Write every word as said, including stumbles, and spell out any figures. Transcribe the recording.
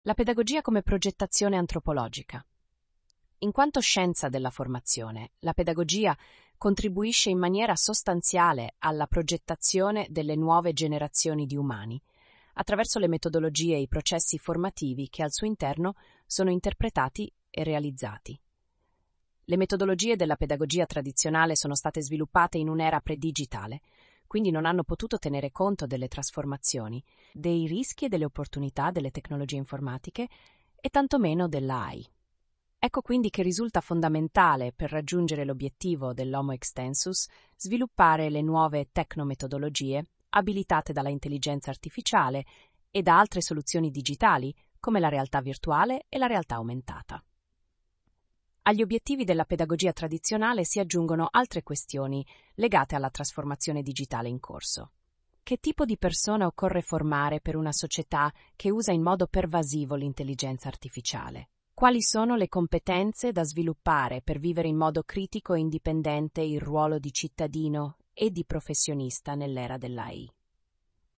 La pedagogia come progettazione antropologica. In quanto scienza della formazione, la pedagogia contribuisce in maniera sostanziale alla progettazione delle nuove generazioni di umani, attraverso le metodologie e i processi formativi che al suo interno sono interpretati e realizzati. Le metodologie della pedagogia tradizionale sono state sviluppate in un'era pre-digitale, quindi non hanno potuto tenere conto delle trasformazioni, dei rischi e delle opportunità delle tecnologie informatiche e tantomeno dell'A I. Ecco quindi che risulta fondamentale per raggiungere l'obiettivo dell'Homo extensus sviluppare le nuove tecnometodologie abilitate dalla intelligenza artificiale e da altre soluzioni digitali come la realtà virtuale e la realtà aumentata. Agli obiettivi della pedagogia tradizionale si aggiungono altre questioni legate alla trasformazione digitale in corso. Che tipo di persona occorre formare per una società che usa in modo pervasivo l'intelligenza artificiale? Quali sono le competenze da sviluppare per vivere in modo critico e indipendente il ruolo di cittadino e di professionista nell'era dell'A I?